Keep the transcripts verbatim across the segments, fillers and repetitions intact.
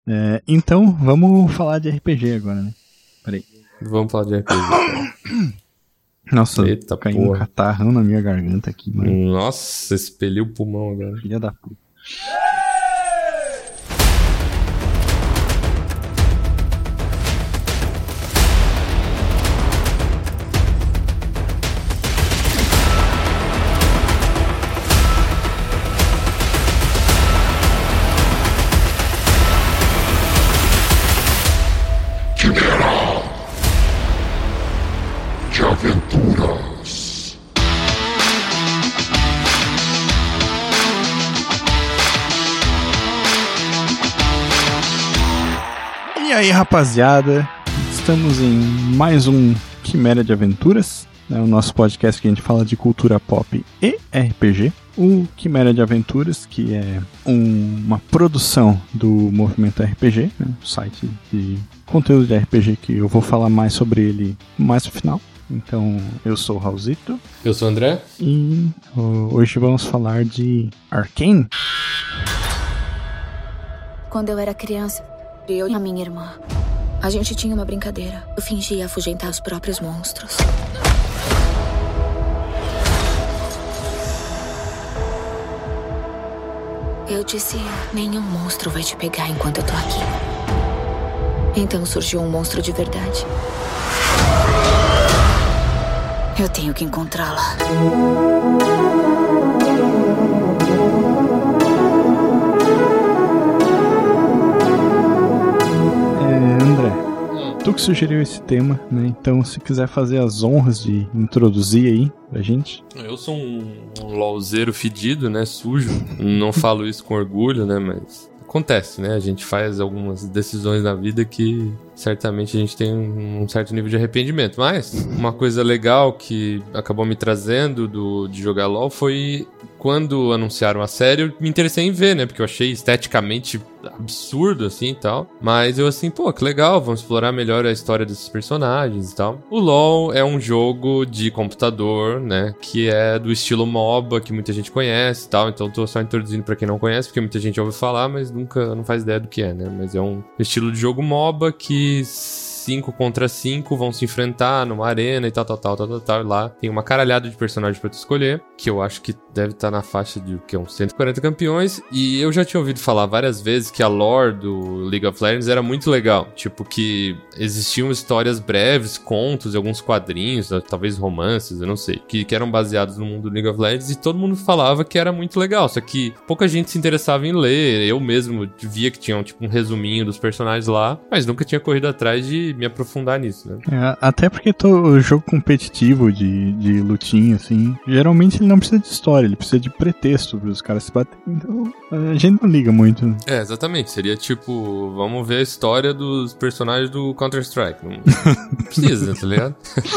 É, então, vamos falar de R P G agora, né? Peraí. Vamos falar de R P G, cara. Nossa, Eita, caiu um catarrão na minha garganta aqui, mano. Nossa, expeliu o pulmão agora. Filha da puta. Aventuras. E aí, rapaziada, estamos em mais um Quimera de Aventuras, né, o nosso podcast que a gente fala de cultura pop e R P G. O Quimera de Aventuras, que é um, uma produção do Movimento R P G, né, um site de conteúdo de R P G que eu vou falar mais sobre ele mais no final. Então, eu sou o Raulzito. Eu sou o André. E uh, hoje vamos falar de Arcane. Quando eu era criança, eu e a minha irmã, a gente tinha uma brincadeira. Eu fingia afugentar os próprios monstros. Eu disse, nenhum monstro vai te pegar enquanto eu tô aqui. Então surgiu um monstro de verdade. Eu tenho que encontrá-la. É, André, tu que sugeriu esse tema, né? Então, se quiser fazer as honras de introduzir aí pra gente. Eu sou um, um LOLzeiro fedido, né? Sujo. Não falo isso com orgulho, né? Mas acontece, né? A gente faz algumas decisões na vida que certamente a gente tem um certo nível de arrependimento. Mas uma coisa legal que acabou me trazendo do, de jogar LoL foi quando anunciaram a série, eu me interessei em ver, né? Porque eu achei esteticamente absurdo, assim, e tal. Mas eu assim, pô, que legal, vamos explorar melhor a história desses personagens e tal. O LoL é um jogo de computador, né? Que é do estilo MOBA, que muita gente conhece e tal. Então tô só introduzindo pra quem não conhece, porque muita gente ouve falar, mas nunca, não faz ideia do que é, né? Mas é um estilo de jogo MOBA que cinco contra cinco vão se enfrentar numa arena e tal, tal, tal, tal, tal, tal. E lá tem uma caralhada de personagens pra tu escolher, que eu acho que deve estar na faixa de que é uns cento e quarenta campeões. E eu já tinha ouvido falar várias vezes que a lore do League of Legends era muito legal. Tipo, que existiam histórias breves, contos, alguns quadrinhos, talvez romances, eu não sei, que, que eram baseados no mundo do League of Legends, e todo mundo falava que era muito legal. Só que pouca gente se interessava em ler. Eu mesmo via que tinha tipo, um resuminho dos personagens lá, mas nunca tinha corrido atrás de me aprofundar nisso, né? É, até porque o jogo competitivo de, de lutinha, assim, geralmente ele não precisa de história, ele precisa de pretexto para os caras se baterem. Então a gente não liga muito. É, exatamente. Seria tipo, vamos ver a história dos personagens do Counter-Strike. Não, não precisa, tá ligado?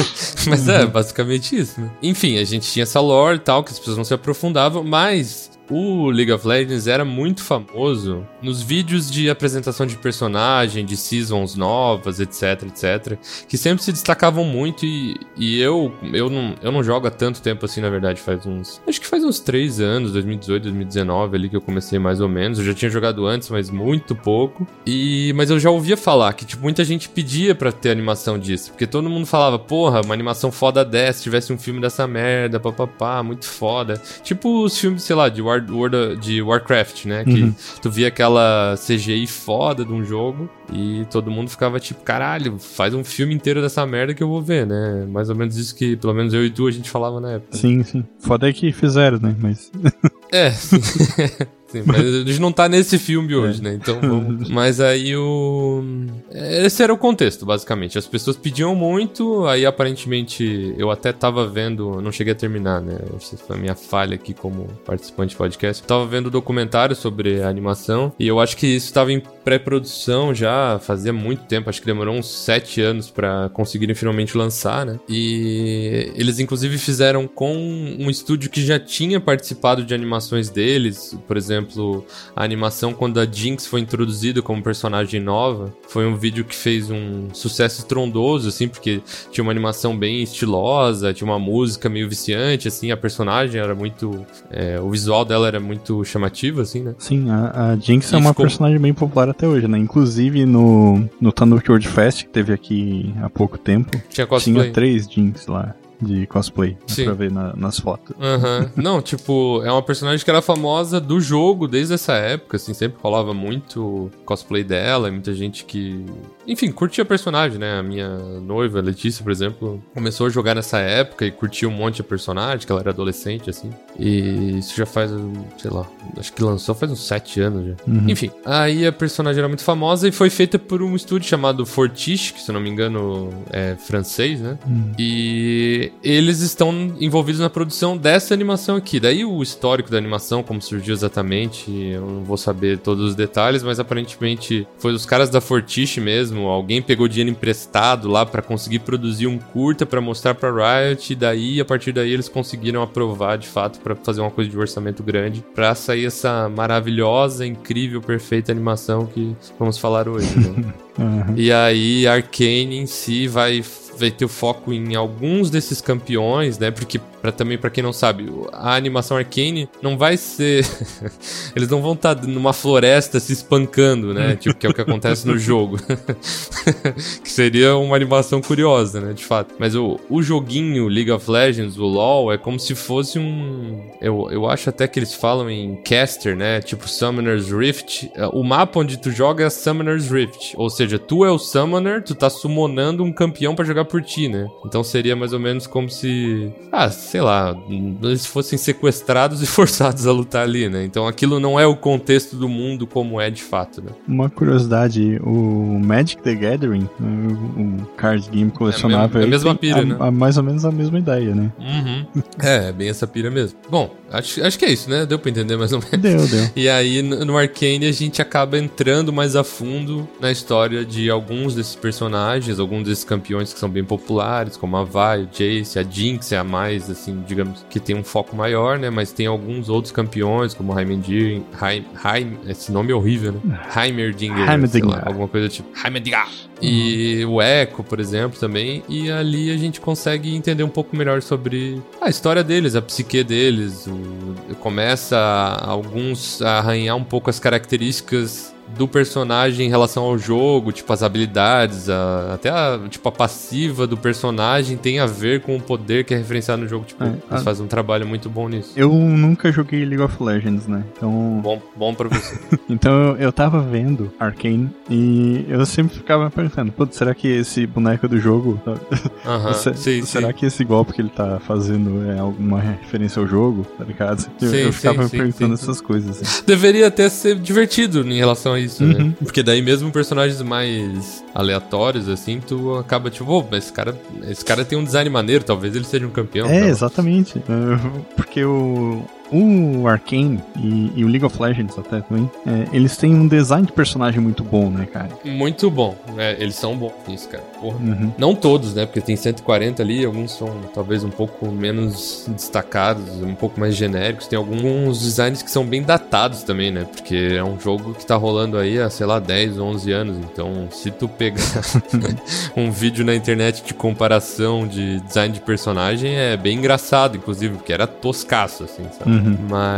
Mas é, basicamente isso, né? Enfim, a gente tinha essa lore e tal, que as pessoas não se aprofundavam, mas o League of Legends era muito famoso nos vídeos de apresentação de personagem, de seasons novas, etc, etc, que sempre se destacavam muito e, e eu, eu, não, eu não jogo há tanto tempo assim, na verdade, faz uns... Acho que faz uns três anos, dois mil e dezoito, dois mil e dezenove ali que eu comecei mais ou menos. Eu já tinha jogado antes, mas muito pouco. E, mas eu já ouvia falar que, tipo, muita gente pedia pra ter animação disso, porque todo mundo falava, porra, uma animação foda dessa, se tivesse um filme dessa merda, papapá, muito foda. Tipo os filmes, sei lá, de War World de Warcraft, né? Que uhum. Tu via aquela C G I foda de um jogo e todo mundo ficava tipo, caralho, faz um filme inteiro dessa merda que eu vou ver, né? Mais ou menos isso que, pelo menos eu e tu, a gente falava na época. Sim, sim. Foda é que fizeram, né? Mas... É, sim. Sim, mas a gente não tá nesse filme hoje, é. né? Então vamos... Mas aí o... Esse era o contexto, basicamente. As pessoas pediam muito, aí aparentemente eu até tava vendo... Não cheguei a terminar, né? Essa foi a minha falha aqui como participante de podcast. Eu tava vendo documentário sobre a animação e eu acho que isso tava em pré-produção já fazia muito tempo. Acho que demorou uns sete anos pra conseguirem finalmente lançar, né? E eles inclusive fizeram com um estúdio que já tinha participado de animações deles, por exemplo, exemplo, a animação quando a Jinx foi introduzida como personagem nova, foi um vídeo que fez um sucesso estrondoso, assim, porque tinha uma animação bem estilosa, tinha uma música meio viciante, assim, a personagem era muito... É, o visual dela era muito chamativo, assim, né? Sim, a, a Jinx E é uma ficou- personagem bem popular até hoje, né? Inclusive no, no Tanuki World Fest, que teve aqui há pouco tempo, Tinha cosplay. tinha três Jinx lá de cosplay, dá Sim. pra ver na- nas fotos. Aham. Não, tipo, é uma personagem que era famosa do jogo desde essa época, assim, sempre rolava muito cosplay dela, e muita gente que... Enfim, curtia a personagem, né? A minha noiva, Letícia, por exemplo, começou a jogar nessa época e curtia um monte de personagem, que ela era adolescente, assim. E isso já faz, sei lá, acho que lançou faz uns sete anos já. Uhum. Enfim, aí a personagem era muito famosa e foi feita por um estúdio chamado Fortiche, que se eu não me engano é francês, né? Uhum. E eles estão envolvidos na produção dessa animação aqui. Daí o histórico da animação, como surgiu exatamente, eu não vou saber todos os detalhes, mas aparentemente foi os caras da Fortiche mesmo. Alguém pegou dinheiro emprestado lá pra conseguir produzir um curta pra mostrar pra Riot, e daí, a partir daí, eles conseguiram aprovar de fato pra fazer uma coisa de orçamento grande pra sair essa maravilhosa, incrível, perfeita animação que vamos falar hoje, né? Uhum. E aí, Arcane em si vai, vai ter o foco em alguns desses campeões, né? Porque, pra, também pra quem não sabe, a animação Arcane não vai ser... Eles não vão estar numa floresta se espancando, né? Tipo, que é o que acontece no jogo. Que seria uma animação curiosa, né? De fato. Mas o, o joguinho League of Legends, o LoL, é como se fosse um... Eu, eu acho até que eles falam em caster, né? Tipo Summoner's Rift. O mapa onde tu joga é Summoner's Rift. Ou seja, tu é o Summoner, tu tá summonando um campeão pra jogar por ti, né? Então seria mais ou menos como se... Ah, sei lá... Eles fossem sequestrados e forçados a lutar ali, né? Então aquilo não é o contexto do mundo como é de fato, né? Uma curiosidade, o Magic the Gathering, o, o card game colecionável, É a aí mesma tem pira, a- né? a- mais ou menos a mesma ideia, né? Uhum. É, bem essa pira mesmo. Bom, acho, acho que é isso, né? Deu pra entender mais ou menos. Deu, deu. E aí, no no Arcane, a gente acaba entrando mais a fundo na história de alguns desses personagens, alguns desses campeões que são bem populares, como a Vi, o Jace, a Jinx é a mais, assim, digamos, que tem um foco maior, né? Mas tem alguns outros campeões, como Heimerdinger, Heim, Heim, esse nome é horrível, né? Heimerdinger, Heimerdinger. sei lá, alguma coisa tipo Heimerdinger. E o Echo, por exemplo, também. E ali a gente consegue entender um pouco melhor sobre a história deles, a psique deles. O... Começa a, alguns a arranhar um pouco as características do personagem em relação ao jogo, tipo as habilidades, a, até a, tipo, a passiva do personagem tem a ver com o poder que é referenciado no jogo. Tipo, É, eles a- fazem um trabalho muito bom nisso. Eu nunca joguei League of Legends, né? Então, Bom, bom pra você. então eu, eu tava vendo Arcane e eu sempre ficava perguntando, putz, será que esse boneco do jogo... Aham, se- sim, será sim. que esse golpe que ele tá fazendo é alguma referência ao jogo, tá ligado? Eu, Sim, eu ficava sim, me sim, perguntando sim, essas coisas, assim. Deveria até ser divertido em relação a isso, Uhum. né? Porque daí mesmo personagens mais aleatórios, assim, tu acaba tipo, oh, mas esse cara, esse cara tem um design maneiro, talvez ele seja um campeão. É, tá? exatamente. Uh, Porque o, o Arcane e, e o League of Legends até também, é, eles têm um design de personagem muito bom, né, cara? Muito bom. É, eles são bons nisso, cara. Porra. Uhum. Não todos, né? Porque tem cento e quarenta ali, alguns são talvez um pouco menos destacados, um pouco mais genéricos. Tem alguns designs que são bem datados também, né? Porque é um jogo que tá rolando aí há, sei lá, dez, onze anos. Então, se tu pegar um vídeo na internet de comparação de design de personagem, é bem engraçado, inclusive, porque era toscaço, assim, sabe? Uhum.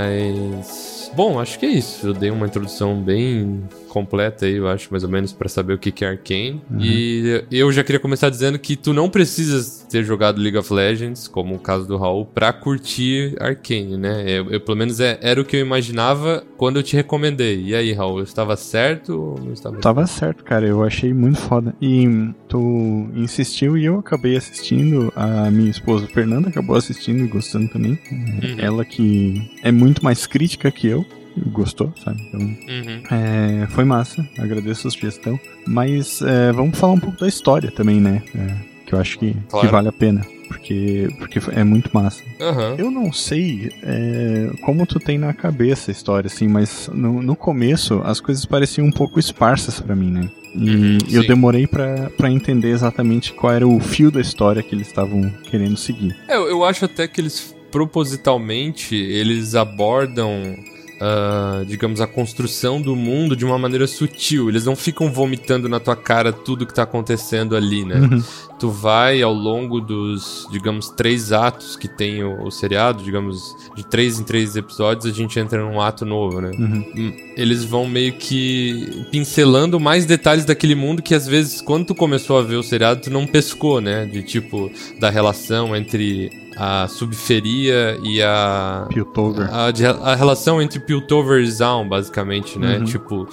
Mas... Bom, acho que é isso. Eu dei uma introdução bem completa aí, eu acho, mais ou menos, pra saber o que que é Arcane. Uhum. E eu já queria começar dizendo que tu não precisa ter jogado League of Legends, como o caso do Raul, pra curtir Arcane, né? Eu, eu, pelo menos é, era o que eu imaginava quando eu te recomendei. E aí, Raul, eu estava certo ou não estava? Tava certo, cara. Eu achei muito foda. E tu insistiu e eu acabei assistindo. A minha esposa Fernanda acabou assistindo e gostando também. Uhum. Ela que é muito mais crítica que eu. Gostou, sabe? Então, Uhum. é, foi massa. Agradeço a sugestão. Mas é, vamos falar um pouco da história também, né? É, que eu acho que, Claro. que vale a pena. Porque, porque é muito massa. Aham. Eu não sei é, como tu tem na cabeça a história, assim, mas no, no começo as coisas pareciam um pouco esparsas pra mim, né? E Uhum, eu sim. demorei pra, pra entender exatamente qual era o fio da história que eles estavam querendo seguir. É, eu, eu acho até que eles, propositalmente, eles abordam uh, digamos, a construção do mundo de uma maneira sutil. Eles não ficam vomitando na tua cara tudo que tá acontecendo ali, né? Uhum. Tu vai ao longo dos, digamos, três atos que tem o, o seriado, digamos, de três em três episódios, a gente entra num ato novo, né? Uhum. Eles vão meio que pincelando mais detalhes daquele mundo que, às vezes, quando tu começou a ver o seriado, tu não pescou, né? De, tipo, da relação entre a subferia e a... Piltover. A, a, a relação entre Piltover e Zaun, basicamente, né? Uhum. Tipo,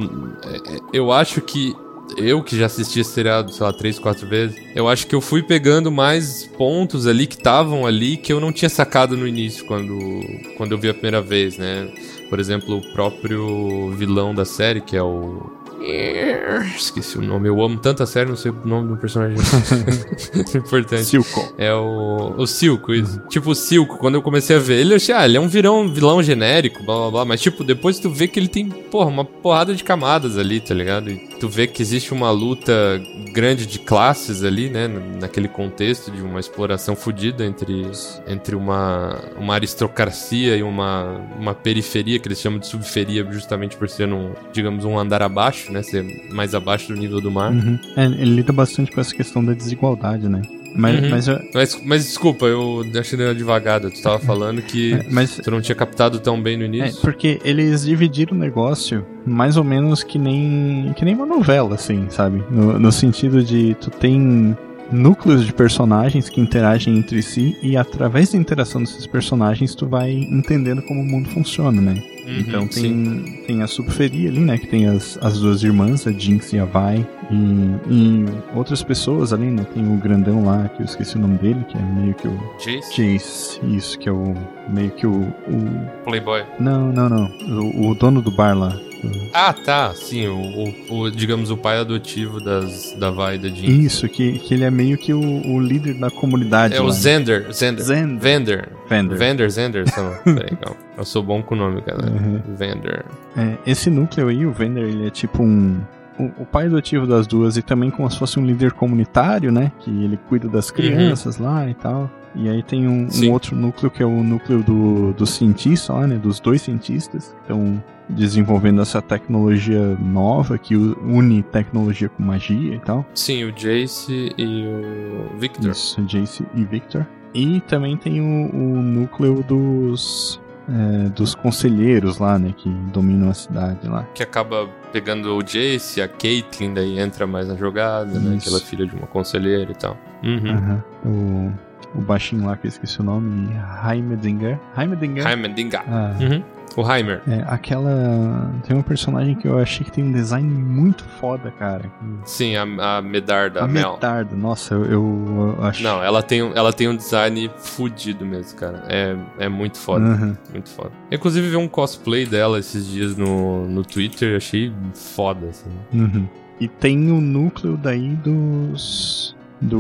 eu acho que eu que já assisti esse seriado, sei lá, três, quatro vezes, eu acho que eu fui pegando mais pontos ali que estavam ali que eu não tinha sacado no início, quando, quando eu vi a primeira vez, né? Por exemplo, o próprio vilão da série, que é o... Esqueci o nome, eu amo tanto a série, não sei o nome do personagem. Importante. Silco. É o. O Silco, isso. Uhum. Tipo, o Silco, quando eu comecei a ver ele, eu achei, ah, ele é um vilão, vilão genérico, blá blá blá. Mas, tipo, depois tu vê que ele tem, porra, uma porrada de camadas ali, tá ligado? E tu vê que existe uma luta grande de classes ali, né? Naquele contexto de uma exploração fodida entre, entre uma, uma aristocracia e uma, uma periferia, que eles chamam de subferia, justamente por ser, um, digamos, um andar abaixo, né? Ser mais abaixo do nível do mar. Uhum. É, ele lida bastante com essa questão da desigualdade, né? Mas, uhum. mas, eu... mas, mas desculpa, eu achei devagado. Tu tava falando que é, mas... tu não tinha captado tão bem no início. É, porque eles dividiram o negócio mais ou menos que nem, que nem uma novela, assim, sabe? No, no sentido de tu tem núcleos de personagens que interagem entre si e através da interação desses personagens tu vai entendendo como o mundo funciona, né? Uhum, então tem, tem a subferia ali, né? Que tem as, as duas irmãs, a Jinx e a Vi. E, e outras pessoas ali, né? Tem o grandão lá, que eu esqueci o nome dele, que é meio que o... Jace? Jace, isso, que é o... meio que o... o... Playboy. Não, não, não. O, o dono do bar lá. Ah, tá, sim, o, o, o, digamos, o pai adotivo das, da Vi e da Jinx. Isso, que, que ele é meio que o, o líder da comunidade. É lá, o né? Zender, Zender. Zender. Vender. Vender. Vender, Zender. Peraí, calma. Eu sou bom com o nome, cara. Uhum. Vender. É, esse núcleo aí, o Vender, ele é tipo um... O, o pai adotivo das duas e também como se fosse um líder comunitário, né? Que ele cuida das crianças uhum. lá e tal. E aí tem um, um outro núcleo que é o núcleo do, do cientista lá, né? Dos dois cientistas. Então, desenvolvendo essa tecnologia nova que une tecnologia com magia e tal. Sim, o Jace e o Victor. Isso, Jace e Victor. E também tem o, o núcleo dos... É, dos conselheiros lá, né, que dominam a cidade lá. Que acaba pegando o Jace, a Caitlyn, daí entra mais na jogada, Isso. né, que ela é filha de uma conselheira e tal. Uhum. Uhum. O, o baixinho lá, que eu esqueci o nome, Heimerdinger. Heimerdinger? Heimerdinger. Ah. Uhum. O Heimer. É, aquela... Tem um personagem que eu achei que tem um design muito foda, cara. Sim, a, a Medarda, a, a Mel. Medarda, nossa, eu, eu, eu acho... Não, ela tem, ela tem um design fudido mesmo, cara. É, é muito foda, uhum. muito foda. Inclusive, vi um cosplay dela esses dias no, no Twitter, achei foda, assim. Uhum. E tem o núcleo daí dos... Do,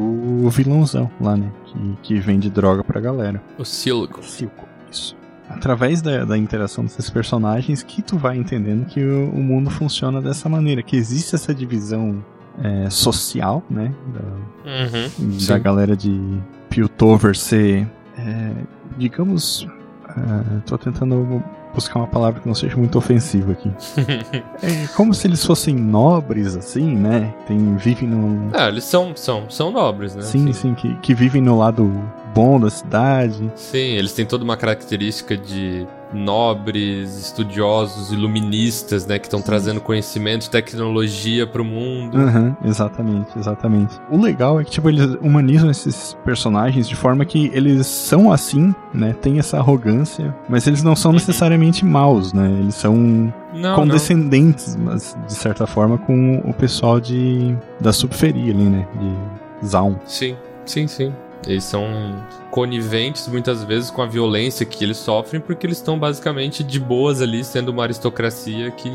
do vilãozão lá, né? Que, que vende droga pra galera. O Silco. Silco, isso. Através da, da interação desses personagens que tu vai entendendo que o, o mundo funciona dessa maneira, que existe essa divisão é, social, né, da, uhum, da galera de Piltover ser, é, digamos, é, tô tentando buscar uma palavra que não seja muito ofensiva aqui. É como se eles fossem nobres, assim, né, Tem, vivem no... Ah, eles são, são, são nobres, né? Sim, sim, sim que, que vivem no lado bom da cidade. Sim, eles têm toda uma característica de nobres, estudiosos, iluministas, né, que estão trazendo conhecimento e tecnologia pro mundo. Uhum, exatamente, exatamente. O legal é que, tipo, eles humanizam esses personagens de forma que eles são assim, né, tem essa arrogância, mas eles não são necessariamente maus, né, eles são não, condescendentes, não. Mas, de certa forma, com o pessoal de, da subferia ali, né, de Zaun. Sim, sim, sim. Eles são coniventes muitas vezes com a violência que eles sofrem, porque eles estão basicamente de boas ali, sendo uma aristocracia que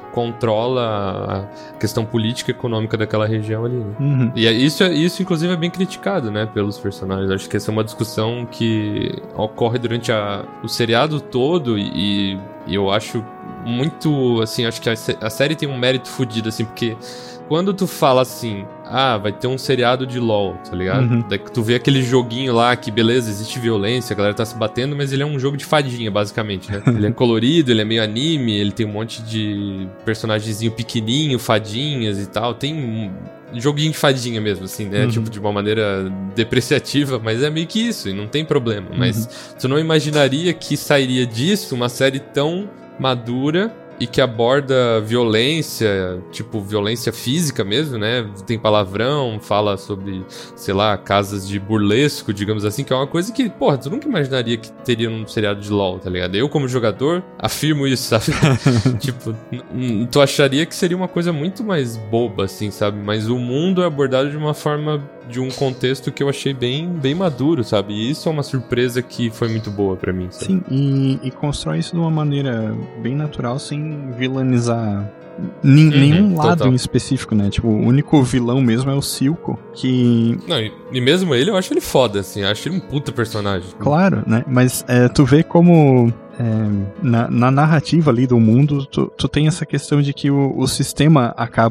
controla a questão política e econômica daquela região ali, né? Uhum. E isso, isso inclusive é bem criticado, né, pelos personagens. Acho que essa é uma discussão que ocorre durante a, o seriado todo e, e eu acho muito, assim, acho que a, a série tem um mérito fodido, assim, porque quando tu fala assim, ah, vai ter um seriado de LoL, tá ligado? Uhum. Daí que tu vê aquele joguinho lá que, beleza, existe violência, a galera tá se batendo, mas ele é um jogo de fadinha, basicamente, né? Ele é colorido, ele é meio anime, ele tem um monte de personagemzinho pequenininho, fadinhas e tal, tem um joguinho de fadinha mesmo, assim, né? Uhum. Tipo, de uma maneira depreciativa, mas é meio que isso, e não tem problema. Uhum. Mas tu não imaginaria que sairia disso uma série tão madura e que aborda violência, tipo, violência física mesmo, né? Tem palavrão, fala sobre, sei lá, casas de burlesco, digamos assim, que é uma coisa que, porra, tu nunca imaginaria que teria num seriado de LoL, tá ligado? Eu, como jogador, afirmo isso, sabe? Tipo, tu acharia que seria uma coisa muito mais boba, assim, sabe? Mas o mundo é abordado de uma forma, de um contexto que eu achei bem, bem maduro, sabe? E isso é uma surpresa que foi muito boa pra mim, sabe? Sim, e, e constrói isso de uma maneira bem natural, sem vilanizar N- uhum, nenhum lado total. Em específico, né? Tipo, o único vilão mesmo é o Silco, que... Não, e, e mesmo ele, eu acho ele foda, assim. Eu acho ele um puta personagem. Claro, né? Mas é, tu vê como... É, na, na narrativa ali do mundo, tu, tu tem essa questão de que o, o sistema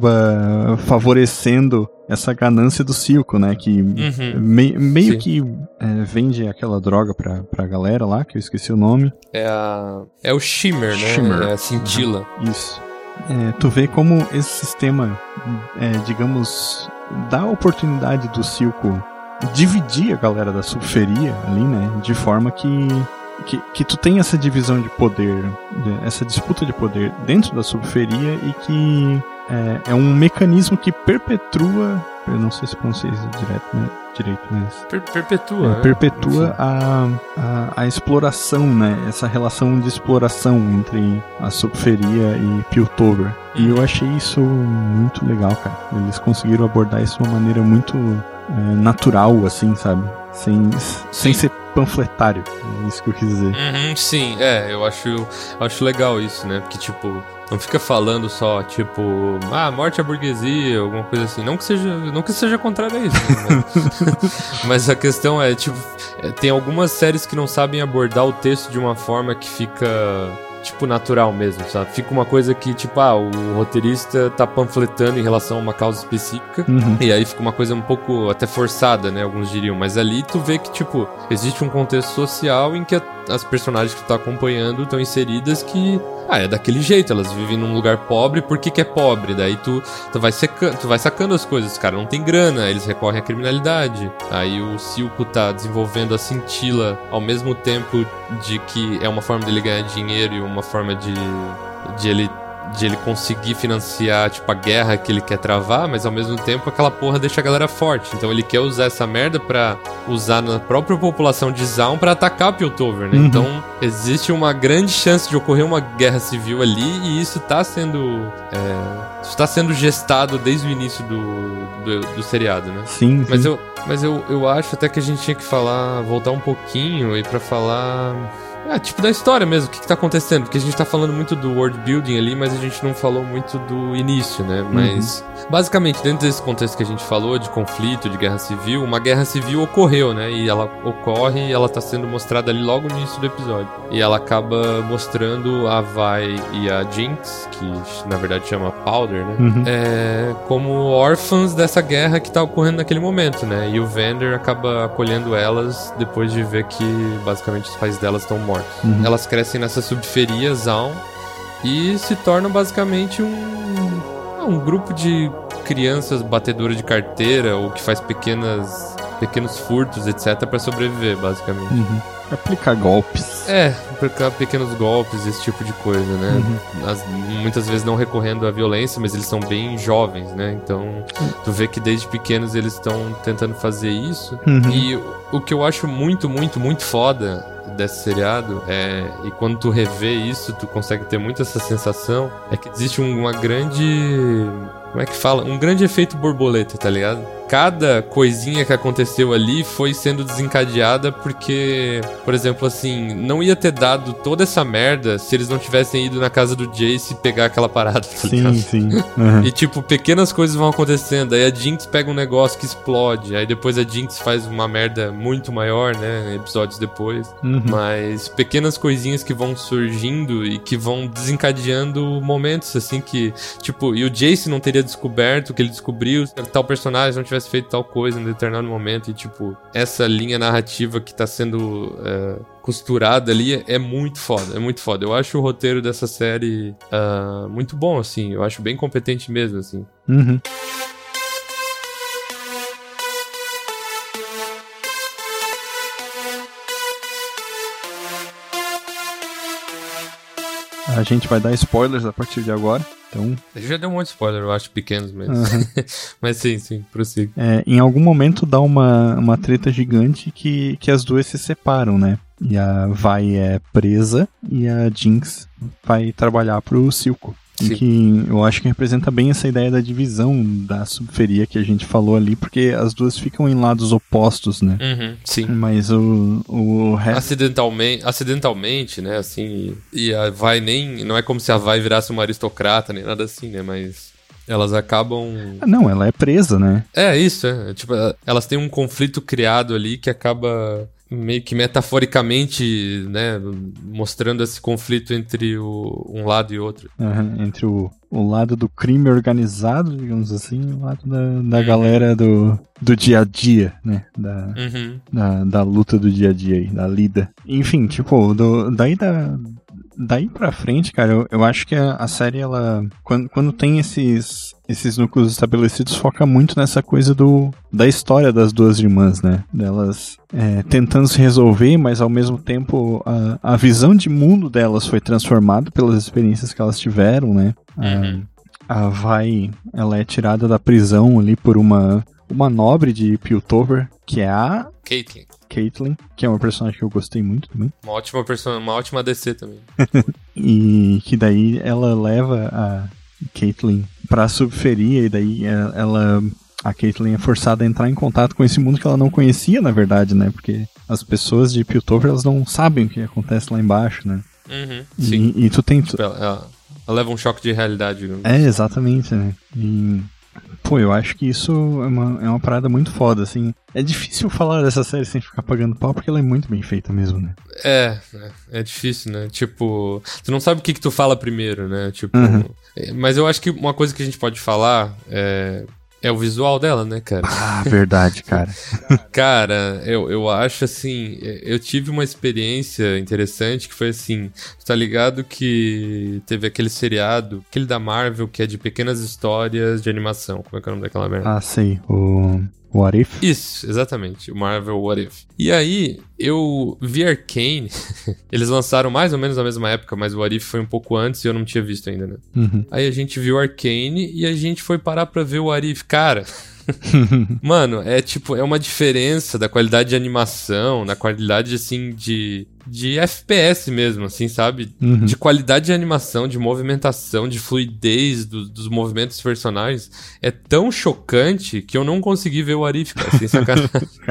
acaba favorecendo essa ganância do Silco, né? Que uhum. me, meio Sim. que é, vende aquela droga pra, pra galera lá, que eu esqueci o nome. É a... É o Shimmer, né? Shimmer. É a cintila. Uhum. Isso. É, tu vê como esse sistema, é, digamos, dá a oportunidade do Silco dividir a galera da subferia ali, né? De forma que... Que, que tu tem essa divisão de poder, essa disputa de poder dentro da subferia e que é, é um mecanismo que perpetua, eu não sei se pronuncia isso direto, né, direito, mas... Per- perpetua. É, perpetua a, a, a exploração, né, essa relação de exploração entre a subferia e Piltover. E eu achei isso muito legal, cara. Eles conseguiram abordar isso de uma maneira muito é, natural, assim, sabe? Sem, sem ser panfletário, é isso que eu quis dizer. Uhum, sim, é, eu acho, eu acho legal isso, né? Porque, tipo, não fica falando só, tipo, ah, morte à burguesia, alguma coisa assim. Não que seja, não que seja contrário a isso, né? Mas a questão é, tipo, tem algumas séries que não sabem abordar o texto de uma forma que fica... tipo, natural mesmo, sabe? Fica uma coisa que, tipo, ah, o roteirista tá panfletando em relação a uma causa específica, uhum. e aí fica uma coisa um pouco até forçada, né? Alguns diriam. Mas ali tu vê que, tipo, existe um contexto social em que a, as personagens que tu tá acompanhando estão inseridas que, ah, é daquele jeito, elas vivem num lugar pobre, por que que é pobre? Daí tu, tu, vai seca, tu vai sacando as coisas, cara, não tem grana, eles recorrem à criminalidade. Aí o Silco tá desenvolvendo a cintila ao mesmo tempo de que é uma forma dele ganhar dinheiro e uma forma de, de, ele, de ele conseguir financiar, tipo, a guerra que ele quer travar, mas ao mesmo tempo aquela porra deixa a galera forte. Então ele quer usar essa merda pra usar na própria população de Zaun pra atacar Piltover, né? Uhum. Então existe uma grande chance de ocorrer uma guerra civil ali e isso tá sendo... É, isso tá sendo gestado desde o início do, do, do seriado, né? Sim, sim. Mas, eu, mas eu, eu acho até que a gente tinha que falar, voltar um pouquinho e pra falar... É, tipo da história mesmo, o que que tá acontecendo? Porque a gente tá falando muito do world building ali, mas a gente não falou muito do início, né? Mas, uhum. basicamente, dentro desse contexto que a gente falou, de conflito, de guerra civil, uma guerra civil ocorreu, né? E ela ocorre e ela tá sendo mostrada ali logo no início do episódio. E ela acaba mostrando a Vi e a Jinx, que na verdade chama Powder, né? Uhum. É, como órfãs dessa guerra que tá ocorrendo naquele momento, né? E o Vander acaba acolhendo elas depois de ver que, basicamente, os pais delas estão mortos. Uhum. Elas crescem nessa subferia, Zaun, e se tornam basicamente um, um grupo de crianças batedoras de carteira ou que faz pequenas, pequenos furtos, etcétera, pra sobreviver, basicamente. Uhum. Aplicar golpes. É, aplicar pequenos golpes, esse tipo de coisa, né? Uhum. As, muitas vezes não recorrendo à violência, mas eles são bem jovens, né? Então, tu vê que desde pequenos eles estão tentando fazer isso. Uhum. E o que eu acho muito, muito, muito foda desse seriado é, e quando tu revê isso, tu consegue ter muito essa sensação, é que existe uma grande... Como é que fala? Um grande efeito borboleta, tá ligado? cada coisinha que aconteceu ali foi sendo desencadeada porque, por exemplo, assim, não ia ter dado toda essa merda se eles não tivessem ido na casa do Jace pegar aquela parada, tá Sim, ligado? sim. Uhum. E tipo, pequenas coisas vão acontecendo, aí a Jinx pega um negócio que explode, aí depois a Jinx faz uma merda muito maior, né, episódios depois. Uhum. Mas pequenas coisinhas que vão surgindo e que vão desencadeando momentos, assim, que, tipo, e o Jace não teria descoberto que ele descobriu se tal personagem não tivesse feito tal coisa em determinado momento, e tipo, essa linha narrativa que tá sendo é, costurada ali é muito foda, é muito foda. Eu acho o roteiro dessa série uh, muito bom, assim, eu acho bem competente mesmo, assim. Uhum. A gente vai dar spoilers a partir de agora, então... Já deu um monte de spoiler, eu acho, pequenos mesmo. Uhum. Mas sim, sim, prossiga. É, em algum momento dá uma, uma treta gigante que, que as duas se separam, né? E a Vi é presa e a Jinx vai trabalhar pro Silco. E que eu acho que representa bem essa ideia da divisão da subferia que a gente falou ali, porque as duas ficam em lados opostos, né? Uhum, sim. Mas o, o resto... Acidentalmente, acidentalmente, né, assim, e a Vi nem... Não é como se a Vi virasse uma aristocrata, nem nada assim, né, mas... Elas acabam... Não, ela é presa, né? É, isso, é. Tipo, elas têm um conflito criado ali que acaba... meio que metaforicamente, né, mostrando esse conflito entre o, um lado e outro. Uhum, entre o, o lado do crime organizado, digamos assim, e o lado da, da uhum. galera do, do dia a dia, né, da, uhum. da, da luta do dia a dia aí, da lida. Enfim, tipo, do, daí da... Daí pra frente, cara, eu, eu acho que a, a série, ela... Quando, quando tem esses, esses núcleos estabelecidos, foca muito nessa coisa do, da história das duas irmãs, né? Delas é, tentando se resolver, mas ao mesmo tempo a, a visão de mundo delas foi transformada pelas experiências que elas tiveram, né? Uhum. A, a Vi, ela é tirada da prisão ali por uma, uma nobre de Piltover, que é a... Caitlyn. Caitlyn, que é uma personagem que eu gostei muito também. Uma ótima personagem, uma ótima D C também. E que daí ela leva a Caitlyn pra subferia, e daí ela, a Caitlyn é forçada a entrar em contato com esse mundo que ela não conhecia, na verdade, né? Porque as pessoas de Piltover, elas não sabem o que acontece lá embaixo, né? Uhum, sim. E, e tu tem... Ela, ela, ela leva um choque de realidade. É, exatamente, né? E... Pô, eu acho que isso é uma, é uma parada muito foda, assim. É difícil falar dessa série sem ficar pagando pau, porque ela é muito bem feita mesmo, né? É, é, é difícil, né? Tipo, tu não sabe o que que tu fala primeiro, né? Tipo, uhum. Mas eu acho que uma coisa que a gente pode falar é... É o visual dela, né, cara? Ah, verdade, cara. Cara, eu, eu acho assim... Eu tive uma experiência interessante que foi assim... Tu tá ligado que teve aquele seriado, aquele da Marvel, que é de pequenas histórias de animação. Como é que é o nome daquela merda? Ah, sei. O... What If? Isso, exatamente. O Marvel What If. E aí, eu vi Arcane. Eles lançaram mais ou menos na mesma época, mas o What If foi um pouco antes e eu não tinha visto ainda, né? Uhum. Aí a gente viu Arcane e a gente foi parar pra ver o What If. Cara... Mano, é tipo, é uma diferença da qualidade de animação, na qualidade, assim, de... de F P S mesmo, assim, sabe? Uhum. De qualidade de animação, de movimentação, de fluidez do, dos movimentos dos personagens. É tão chocante que eu não consegui ver o Arif, cara, sem sacanagem.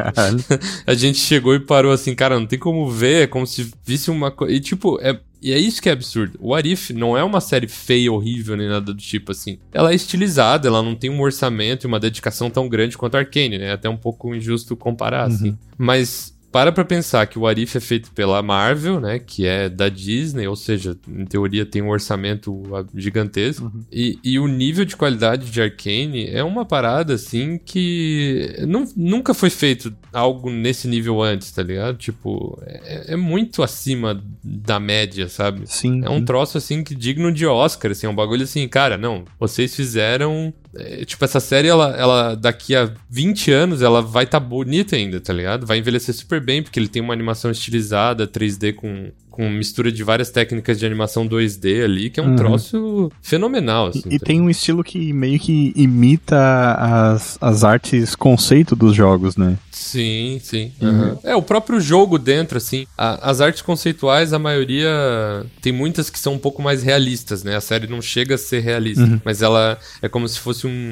A gente chegou e parou assim, cara, não tem como ver, é como se visse uma coisa... E tipo, é... E é isso que é absurdo. O What If não é uma série feia, horrível, nem nada do tipo, assim. Ela é estilizada, ela não tem um orçamento e uma dedicação tão grande quanto a Arcane, né? É até um pouco injusto comparar, uhum. assim. Mas... Para pra pensar que o What If é feito pela Marvel, né, que é da Disney, ou seja, em teoria tem um orçamento gigantesco, uhum. e, e o nível de qualidade de Arcane é uma parada, assim, que não, nunca foi feito algo nesse nível antes, tá ligado? Tipo, é, é muito acima da média, sabe? Sim. É um troço, assim, que digno de Oscar, assim, é um bagulho assim, cara, não, vocês fizeram... É, tipo, essa série, ela, ela daqui a vinte anos, ela vai tá bonita ainda, tá ligado? Vai envelhecer super bem, porque ele tem uma animação estilizada, três D com, com mistura de várias técnicas de animação dois D ali, que é um uhum. troço fenomenal, assim. E, e tem um estilo que meio que imita as, as artes conceito dos jogos, né? Sim, sim. Uhum. É, o próprio jogo dentro, assim, a, as artes conceituais, a maioria tem muitas que são um pouco mais realistas, né? A série não chega a ser realista, uhum. mas ela é como se fosse um...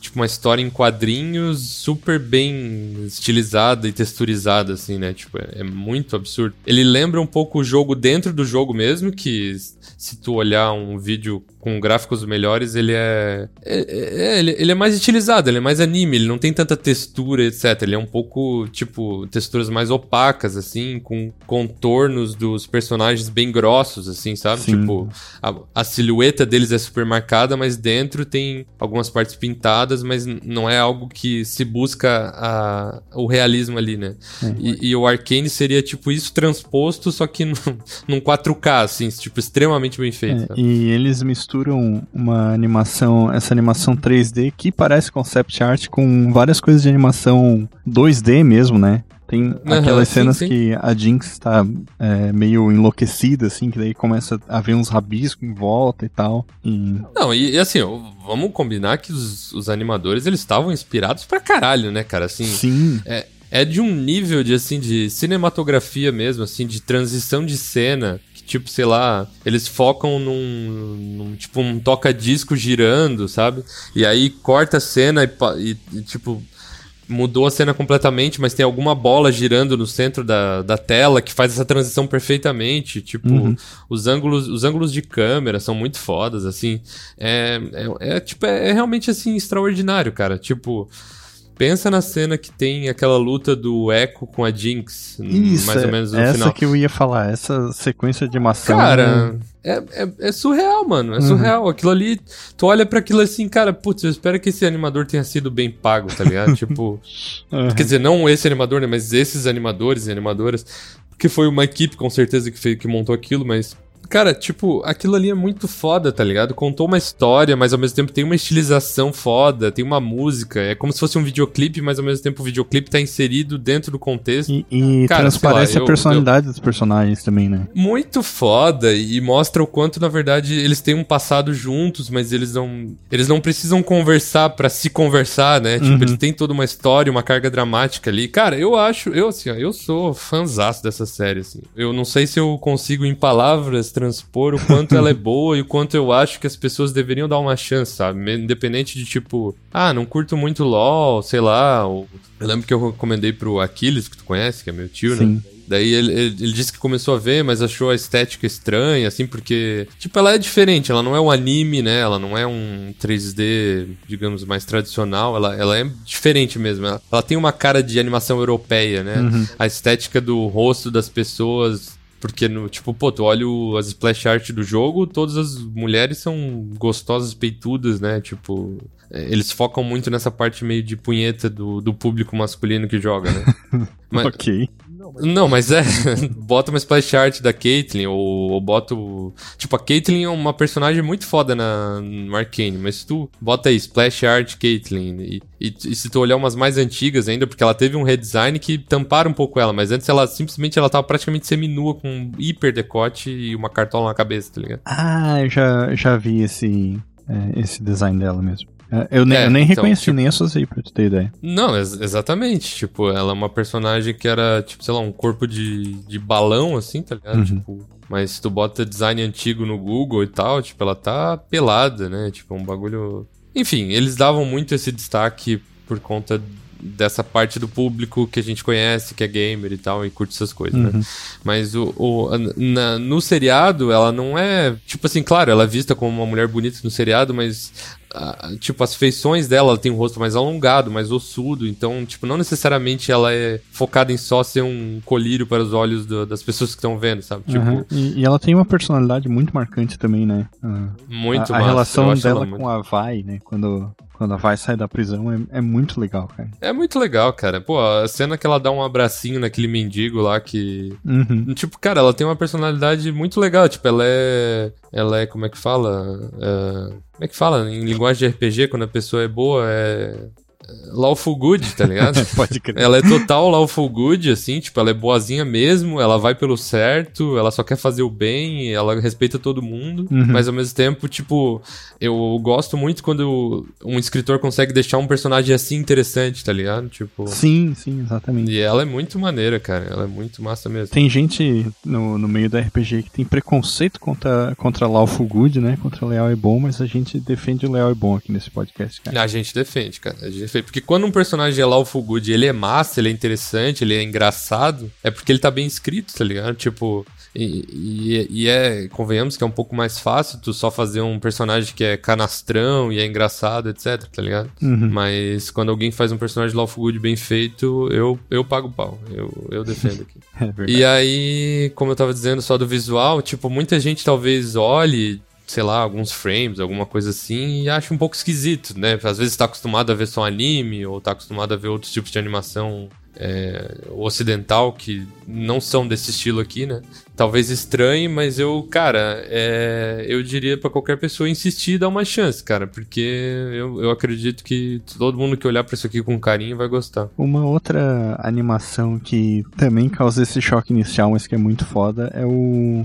tipo, uma história em quadrinhos super bem estilizada e texturizada, assim, né? Tipo, é, é muito absurdo. Ele lembra um pouco o jogo dentro do jogo mesmo, que se tu olhar um vídeo com gráficos melhores, ele é... é, é ele, ele é mais estilizado, ele é mais anime, ele não tem tanta textura, etcétera. Ele é um pouco, tipo, texturas mais opacas, assim, com contornos dos personagens bem grossos, assim, sabe? Sim. Tipo, a, a silhueta deles é super marcada, mas dentro tem algumas partes pintadas, mas não é algo que se busca a, o realismo ali, né? É. E, e o Arcane seria, tipo, isso transposto, só que num, num quatro K, assim, tipo, extremamente bem feito. É, e eles misturam uma animação, essa animação três D que parece concept art com várias coisas de animação dois D mesmo, né? Tem uhum, aquelas sim, cenas sim. que a Jinx tá é, meio enlouquecida, assim, que daí começa a ver uns rabiscos em volta e tal. E... Não, e, e assim, vamos combinar que os, os animadores, eles estavam inspirados pra caralho, né, cara? Assim, sim. É, é de um nível de, assim, de cinematografia mesmo, assim, de transição de cena... Tipo, sei lá, eles focam num, num tipo, um toca-disco girando, sabe? E aí corta a cena e, e, e, tipo, mudou a cena completamente, mas tem alguma bola girando no centro da, da tela que faz essa transição perfeitamente. Tipo, uhum. os, ângulos, os ângulos de câmera são muito fodas, assim. É, é, é, tipo, é, é realmente, assim, extraordinário, cara. Tipo... Pensa na cena que tem aquela luta do Echo com a Jinx, Isso, mais ou menos no essa final. Essa que eu ia falar, essa sequência de animação... Cara, é, é, é surreal, mano, é uhum. surreal. Aquilo ali, tu olha pra aquilo assim, cara, putz, eu espero que esse animador tenha sido bem pago, tá ligado? Tipo, uhum. quer dizer, não esse animador, né, mas esses animadores e animadoras, porque foi uma equipe com certeza que, fez, que montou aquilo, mas... Cara, tipo, aquilo ali é muito foda, tá ligado? Contou uma história, mas ao mesmo tempo tem uma estilização foda, tem uma música. É como se fosse um videoclipe, mas ao mesmo tempo o videoclipe tá inserido dentro do contexto. E, e cara, transparece lá, eu, a personalidade eu... dos personagens também, né? Muito foda, e mostra o quanto, na verdade, eles têm um passado juntos, mas eles não eles não precisam conversar pra se conversar, né? Tipo, uhum. eles têm toda uma história, uma carga dramática ali. Cara, eu acho, eu assim, ó, eu sou fãzaço dessa série, assim. Eu não sei se eu consigo, em palavras, transpor o quanto ela é boa e o quanto eu acho que as pessoas deveriam dar uma chance, sabe? Independente de tipo, ah, não curto muito LOL, sei lá. Ou... Eu lembro que eu recomendei pro Aquiles, que tu conhece, que é meu tio, Sim. né? Daí ele, ele, ele disse que começou a ver, mas achou a estética estranha, assim, porque... Tipo, ela é diferente, ela não é um anime, né? Ela não é um três D, digamos, mais tradicional. Ela, ela é diferente mesmo. Ela, ela tem uma cara de animação europeia, né? Uhum. A estética do rosto das pessoas... Porque, no, tipo, pô, tu olha o, as splash art do jogo, todas as mulheres são gostosas, peitudas, né? Tipo, eles focam muito nessa parte meio de punheta do, do público masculino que joga, né? Mas, ok. Não, mas é, bota uma splash art da Caitlyn, ou, ou bota o... Tipo, a Caitlyn é uma personagem muito foda na, no Arcane, mas se tu bota aí, splash art Caitlyn, e, e, e se tu olhar umas mais antigas ainda, porque ela teve um redesign que tamparam um pouco ela, mas antes ela simplesmente ela tava praticamente seminua, com um hiper decote e uma cartola na cabeça, tá ligado? Ah, eu já, já vi esse, é, esse design dela mesmo. Eu nem, é, eu nem então, reconheci, tipo, nem associei, pra tu ter ideia. Não, ex- exatamente. Tipo, ela é uma personagem que era, tipo, sei lá, um corpo de, de balão, assim, tá ligado? Uhum. Tipo, mas se tu bota design antigo no Google e tal, tipo, ela tá pelada, né? Tipo, um bagulho... Enfim, eles davam muito esse destaque por conta dessa parte do público que a gente conhece, que é gamer e tal, e curte essas coisas, uhum. né? Mas o, o, na, no seriado, ela não é... Tipo assim, claro, ela é vista como uma mulher bonita no seriado, mas... Uh, tipo, as feições dela, ela tem um rosto mais alongado, mais ossudo, então, tipo, não necessariamente ela é focada em só ser um colírio para os olhos do, das pessoas que estão vendo, sabe? Tipo, uhum. e, e ela tem uma personalidade muito marcante também, né? Uh, muito a, a massa. relação dela com muito... a Vi, né? Quando, quando a Vi sai da prisão, é, é muito legal, cara. É muito legal, cara. Pô, a cena que ela dá um abracinho naquele mendigo lá que... Uhum. Tipo, cara, ela tem uma personalidade muito legal, tipo, ela é... Ela é, como é que fala? É... Como é que fala? Em linguagem de R P G, quando a pessoa é boa, é... lawful good, tá ligado? Pode crer. Ela é total lawful good, assim, tipo, ela é boazinha mesmo, ela vai pelo certo, ela só quer fazer o bem, ela respeita todo mundo, Uhum. mas ao mesmo tempo, tipo, eu gosto muito quando um escritor consegue deixar um personagem assim interessante, tá ligado? Tipo... Sim, sim, exatamente. E ela é muito maneira, cara, ela é muito massa mesmo. Tem gente no, no meio do R P G que tem preconceito contra, contra lawful good, né? Contra leal e bom, mas a gente defende o leal e bom aqui nesse podcast, cara. A gente defende, cara. A gente defende. Porque quando um personagem é lawful good, ele é massa, ele é interessante, ele é engraçado, é porque ele tá bem escrito, tá ligado? Tipo, e, e, e é, convenhamos que é um pouco mais fácil tu só fazer um personagem que é canastrão e é engraçado, etc, tá ligado? Uhum. Mas quando alguém faz um personagem lawful good bem feito, eu, eu pago o pau. Eu, eu defendo aqui. É verdade. E aí, como eu tava dizendo só do visual, tipo, muita gente talvez olhe, sei lá, alguns frames, alguma coisa assim, e acha um pouco esquisito, né? Às vezes tá acostumado a ver só anime, ou tá acostumado a ver outros tipos de animação é, ocidental que não são desse estilo aqui, né? Talvez estranhe, mas eu, cara, é, eu diria pra qualquer pessoa insistir e dar uma chance, cara, porque eu, eu acredito que todo mundo que olhar pra isso aqui com carinho vai gostar. Uma outra animação que também causa esse choque inicial, mas que é muito foda, é o,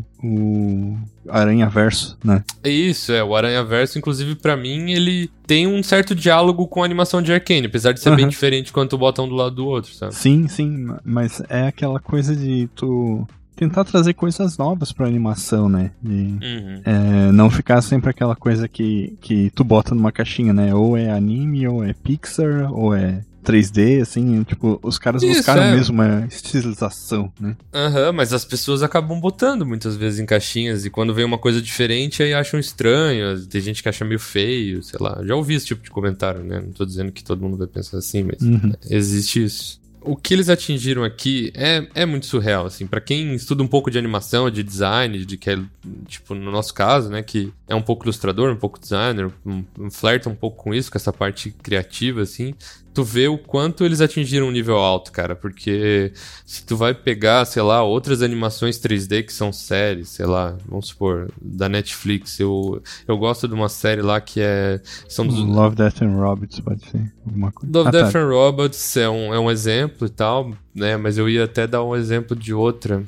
o Aranhaverso, né? É isso, é. O Aranhaverso, inclusive, pra mim, ele tem um certo diálogo com a animação de Arcane, apesar de ser Uhum. bem diferente quando tu bota um do lado do outro, sabe? Sim, sim, mas é aquela coisa de tu tentar trazer coisas novas pra animação, né? De, Uhum. é, não ficar sempre aquela coisa que, que tu bota numa caixinha, né? Ou é anime, ou é Pixar, ou é três D, assim, tipo, os caras Isso, buscaram é. mesmo uma estilização, né? Aham, mas as pessoas acabam botando muitas vezes em caixinhas, e quando vem uma coisa diferente, aí acham estranho, tem gente que acha meio feio, sei lá. Já ouvi esse tipo de comentário, né? Não tô dizendo que todo mundo vai pensar assim, mas Uhum. existe isso. O que eles atingiram aqui é, é muito surreal, assim, pra quem estuda um pouco de animação, de design, de que é, tipo, no nosso caso, né, que é um pouco ilustrador, um pouco designer, um, um flerta um pouco com isso, com essa parte criativa, assim, tu vê o quanto eles atingiram um nível alto, cara, porque se tu vai pegar, sei lá, outras animações três D que são séries, sei lá, vamos supor, da Netflix, eu, eu gosto de uma série lá que é... São dos, Love, Death and Robots, pode ser alguma coisa. Love, Ah, Death tá. and Robots é um, é um exemplo e tal, né? Mas eu ia até dar um exemplo de outra.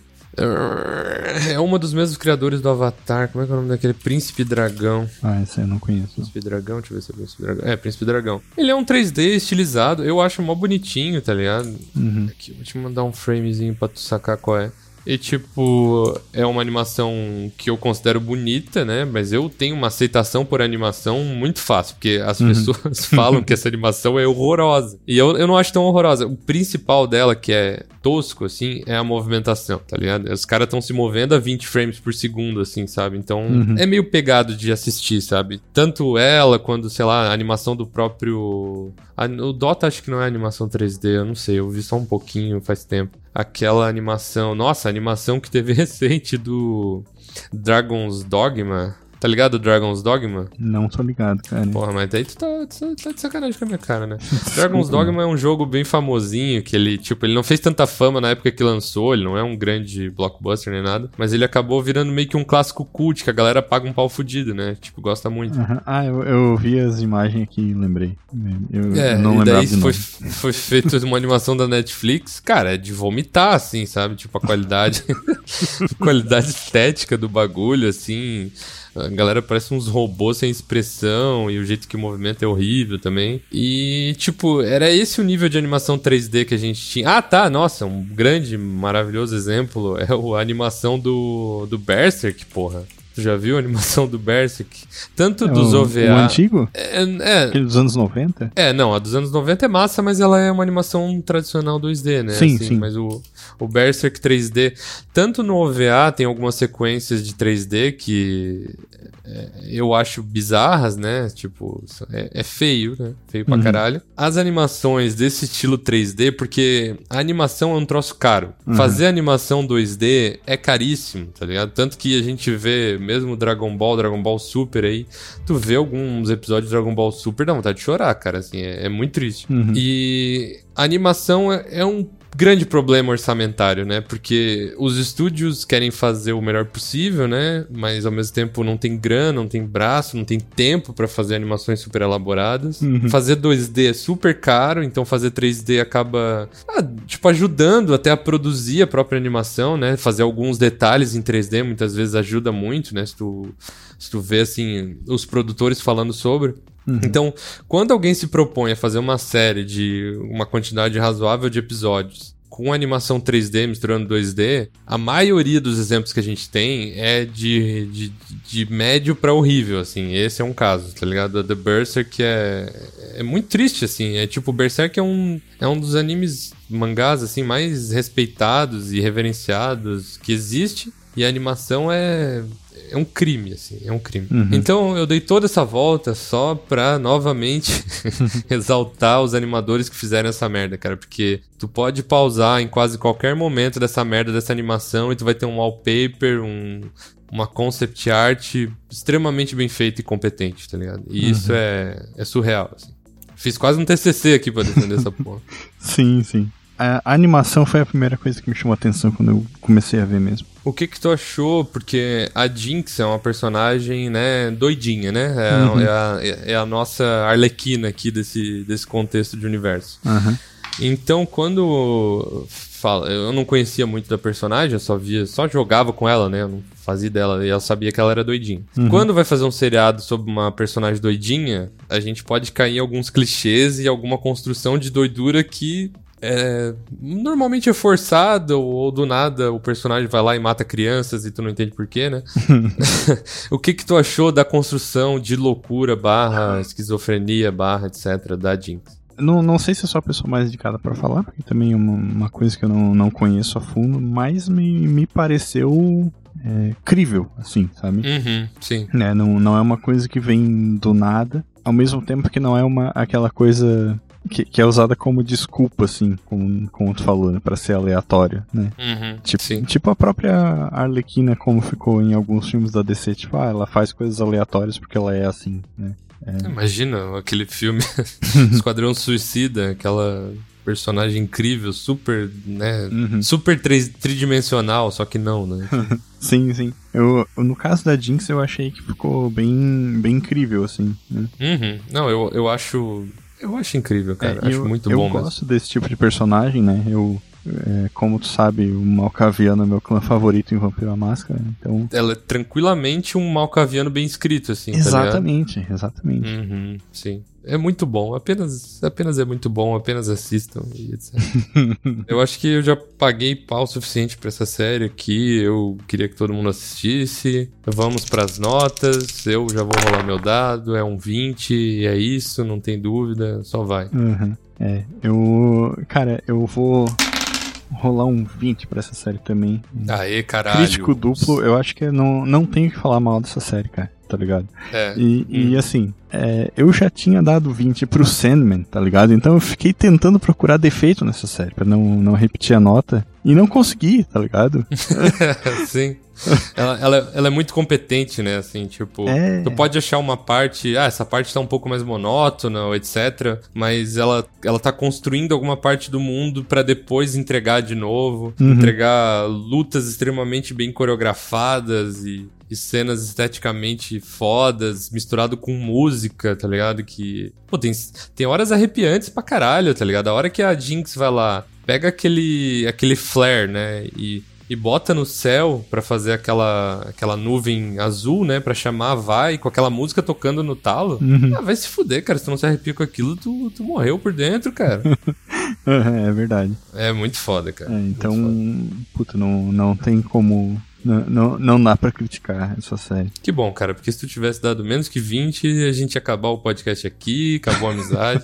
É uma dos mesmos criadores do Avatar. Como é que é o nome daquele? Príncipe Dragão. Ah, esse eu não conheço. Príncipe Dragão? Deixa eu ver se é Príncipe Dragão. É, Príncipe Dragão. Ele é um três D estilizado. Eu acho mó bonitinho, tá ligado? Uhum. Aqui, vou te mandar um framezinho pra tu sacar qual é. E, tipo, é uma animação que eu considero bonita, né? Mas eu tenho uma aceitação por animação muito fácil, porque as Uhum. pessoas falam que essa animação é horrorosa. E eu, eu não acho tão horrorosa. O principal dela, que é tosco, assim, é a movimentação, tá ligado? Os caras estão se movendo a vinte frames por segundo, assim, sabe? Então, Uhum. é meio pegado de assistir, sabe? Tanto ela, quando, sei lá, a animação do próprio... A, o Dota acho que não é animação três D, eu não sei, eu vi só um pouquinho faz tempo. Aquela animação... Nossa, a animação que teve recente do Dragon's Dogma. Tá ligado o Dragon's Dogma? Não tô ligado, cara. Porra, mas daí tu tá, tu tá de sacanagem com a minha cara, né? Dragon's Dogma é um jogo bem famosinho, que ele, tipo, ele não fez tanta fama na época que lançou, ele não é um grande blockbuster nem nada, mas ele acabou virando meio que um clássico cult, que a galera paga um pau fudido, né? Tipo, gosta muito. Aham. Ah, eu, eu vi as imagens aqui e lembrei. Eu É, não e lembrava daí de foi, nome. foi feita uma animação da Netflix, cara, é de vomitar, assim, sabe? Tipo, a qualidade, a qualidade estética do bagulho, assim... A galera parece uns robôs sem expressão e o jeito que o movimento é horrível também. E, tipo, era esse o nível de animação três D que a gente tinha. Ah, tá, nossa, um grande, maravilhoso exemplo é a animação do, do Berserk, porra. Tu já viu a animação do Berserk? Tanto É dos o, O V A... O antigo? É, é, Aquele dos anos noventa? é, não, a dos anos noventa é massa, mas ela é uma animação tradicional dois D, né? Sim, Assim, sim. Mas o, o Berserk três D, tanto no O V A tem algumas sequências de três D que é, eu acho bizarras, né? Tipo, é, é feio, né? Feio pra Uhum. caralho. As animações desse estilo três D, porque a animação é um troço caro. Uhum. Fazer animação dois D é caríssimo, tá ligado? Tanto que a gente vê, mesmo Dragon Ball, Dragon Ball Super aí, tu vê alguns episódios de Dragon Ball Super, dá vontade de chorar, cara, assim, é, é muito triste. Uhum. E a animação é, é um grande problema orçamentário, né? Porque os estúdios querem fazer o melhor possível, né? Mas ao mesmo tempo não tem grana, não tem braço, não tem tempo pra fazer animações super elaboradas. Uhum. Fazer dois D é super caro, então fazer três D acaba, ah, tipo, ajudando até a produzir a própria animação, né? Fazer alguns detalhes em três D muitas vezes ajuda muito, né? Se tu, se tu vê, assim, os produtores falando sobre... Uhum. Então, quando alguém se propõe a fazer uma série de uma quantidade razoável de episódios com animação três D misturando dois D, a maioria dos exemplos que a gente tem é de, de, de médio pra horrível, assim. Esse é um caso, tá ligado? The Berserk é, é muito triste, assim. É tipo, Berserk é um, é um dos animes, mangás, assim, mais respeitados e reverenciados que existe. E a animação é... É um crime, assim, é um crime. Uhum. Então eu dei toda essa volta só pra novamente exaltar os animadores que fizeram essa merda, cara. Porque tu pode pausar em quase qualquer momento dessa merda, dessa animação, e tu vai ter um wallpaper, um, uma concept art extremamente bem feita e competente, tá ligado? E uhum. isso é, é surreal, assim. Fiz quase um T C C aqui pra defender essa porra. Sim, sim. A animação foi a primeira coisa que me chamou a atenção quando eu comecei a ver mesmo. O que que tu achou? Porque a Jinx é uma personagem, né, doidinha, né? É, uhum. é, a, é a nossa Arlequina aqui desse, desse contexto de universo. Uhum. Então, quando... Fala, eu não conhecia muito da personagem, eu só via, só jogava com ela, né? Eu não fazia dela e eu sabia que ela era doidinha. Uhum. Quando vai fazer um seriado sobre uma personagem doidinha, a gente pode cair em alguns clichês e alguma construção de doidura que... É, normalmente é forçado ou do nada o personagem vai lá e mata crianças e tu não entende porquê, né? O que que tu achou da construção de loucura barra esquizofrenia barra etc da Jinx? Não, não sei se eu sou a pessoa mais indicada pra falar, porque também é uma, uma coisa que eu não, não conheço a fundo, mas me, me pareceu é, crível, assim, sabe? Uhum, sim. É, não, não é uma coisa que vem do nada, ao mesmo tempo que não é uma, aquela coisa... Que, que é usada como desculpa, assim, como, como tu falou, né, pra ser aleatório, né? Uhum, tipo, sim. tipo a própria Arlequina, como ficou em alguns filmes da D C, tipo, ah, ela faz coisas aleatórias porque ela é assim, né? É... Imagina aquele filme Esquadrão Suicida, aquela personagem incrível, super, né, uhum. super tri- tridimensional, só que não, né? Sim, sim. Eu, no caso da Jinx, eu achei que ficou bem, bem incrível, assim, né? Uhum. Não, eu, eu acho... Eu acho incrível, cara. É, acho eu, muito eu bom mesmo. Eu gosto gosto desse tipo de personagem, né? Eu, é, como tu sabe, o Malkaviano é meu clã favorito em Vampiro à Máscara, então... Ela é tranquilamente um Malkaviano bem escrito, assim, Exatamente, tá ligado? exatamente. Uhum, sim. É muito bom, apenas, apenas é muito bom, apenas assistam e etcétera. Eu acho que eu já paguei pau suficiente pra essa série aqui, eu queria que todo mundo assistisse. Vamos pras notas, eu já vou rolar meu dado, é um vinte, e é isso, não tem dúvida, só vai. Uhum. É, eu... Cara, eu vou rolar um vinte pra essa série também. Aê, caralho. Crítico duplo, eu acho que não, não tenho que falar mal dessa série, cara. Tá ligado? É. E, hum. e assim, é, eu já tinha dado vinte pro Sandman, tá ligado? Então eu fiquei tentando procurar defeito nessa série, pra não, não repetir a nota. E não consegui, tá ligado? Sim. Ela, ela, ela é muito competente, né? Assim, tipo, é... tu pode achar uma parte, ah, essa parte tá um pouco mais monótona, ou etcétera. Mas ela, ela tá construindo alguma parte do mundo pra depois entregar de novo. Uhum. Entregar lutas extremamente bem coreografadas e, e cenas esteticamente fodas, misturado com música, tá ligado? Que, pô, tem, tem horas arrepiantes pra caralho, tá ligado? A hora que a Jinx vai lá, pega aquele, aquele flare, né? E... E bota no céu pra fazer aquela, aquela nuvem azul, né? Pra chamar a Vai, com aquela música tocando no talo. Uhum. Ah, vai se fuder, cara. Se tu não se arrepia com aquilo, tu, tu morreu por dentro, cara. É verdade. É muito foda, cara. É, então, puta, não, não tem como... Não, não, não dá pra criticar essa série. Que bom, cara, porque se tu tivesse dado menos que vinte, a gente ia acabar o podcast aqui, acabou a amizade.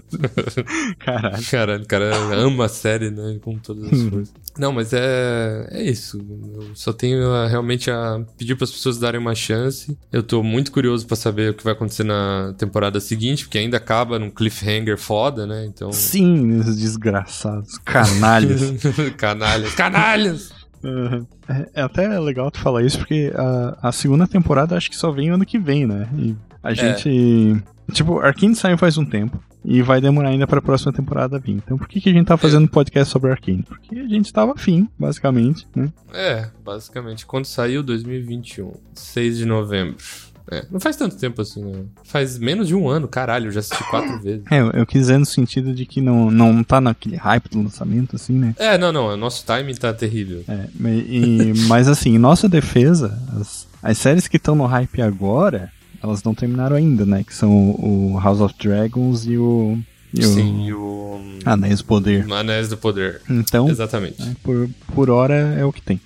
Caralho. Caralho, o cara ama a série, né, com todas as forças. Não, mas é, é isso. Eu só tenho a, realmente a pedir para as pessoas darem uma chance. Eu tô muito curioso para saber o que vai acontecer na temporada seguinte, porque ainda acaba num cliffhanger foda, né? Então... Sim, esses desgraçados, canalhas. canalhas, canalhas! Uhum. É, é até legal tu falar isso, porque a, a segunda temporada acho que só vem ano que vem, né? E a gente... É. Tipo, Arcane saiu faz um tempo. e vai demorar ainda pra próxima temporada vir. Então por que, que a gente tá fazendo um podcast sobre Arcane? Porque a gente tava afim, basicamente, né? É, basicamente. Quando saiu dois mil e vinte e um, seis de novembro. É, não faz tanto tempo assim, né? Faz menos de um ano, caralho, eu já assisti quatro vezes. É, eu, eu quis dizer no sentido de que não, não tá naquele hype do lançamento, assim, né? É, não, não, o nosso timing tá terrível. É, e, mas assim, em nossa defesa, as, as séries que estão no hype agora, elas não terminaram ainda, né? Que são o House of Dragons e o... E Sim, o... e o... Anéis do Poder. Anéis do Poder. Então, exatamente. É, por, por hora é o que tem.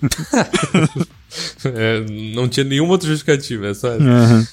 É, não tinha nenhuma outra justificativa, é só essa. Uhum.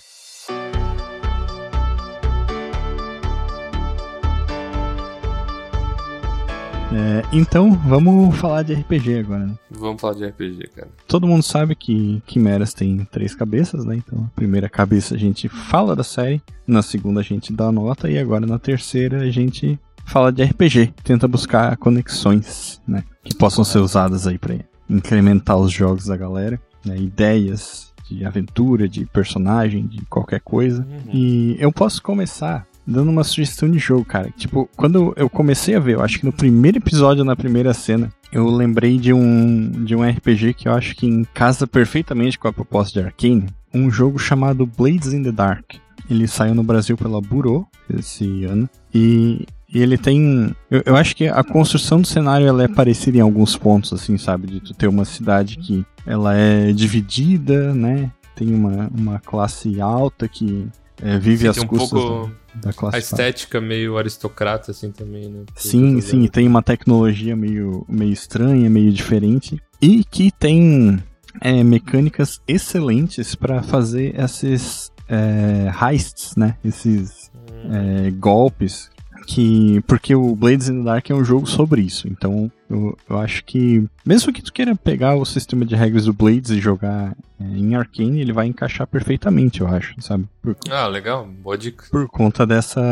É, então, vamos falar de R P G agora, né? Vamos falar de R P G, cara. Todo mundo sabe que quimeras tem três cabeças, né? Então, a primeira cabeça a gente fala da série, na segunda a gente dá nota e agora na terceira a gente fala de R P G. Tenta buscar conexões, né? Que possam ser usadas aí pra incrementar os jogos da galera, né? Ideias de aventura, de personagem, de qualquer coisa. Uhum. E eu posso começar dando uma sugestão de jogo, cara. Tipo, quando eu comecei a ver, eu acho que no primeiro episódio, na primeira cena, eu lembrei de um, de um R P G que eu acho que encasa perfeitamente com a proposta de Arcane. Um jogo chamado Blades in the Dark. Ele saiu no Brasil pela Burô esse ano. E, e ele tem... Eu, eu acho que a construção do cenário ela é parecida em alguns pontos, assim, sabe? De tu ter uma cidade que ela é dividida, né? Tem uma, uma classe alta que é, vive sim, às um custas pouco da, da classe a estética alta. Meio aristocrata, assim, também, né? Sim, sim. E tem uma tecnologia meio, meio estranha, meio diferente. E que tem é, mecânicas excelentes para fazer esses é, heists, né? Esses hum. é, golpes. Que, porque o Blades in the Dark é um jogo sobre isso. Então, eu, eu acho que, mesmo que tu queira pegar o sistema de regras do Blades e jogar é, em Arcane, ele vai encaixar perfeitamente, eu acho, sabe? Por, ah, legal. Boa dica. Por conta dessa...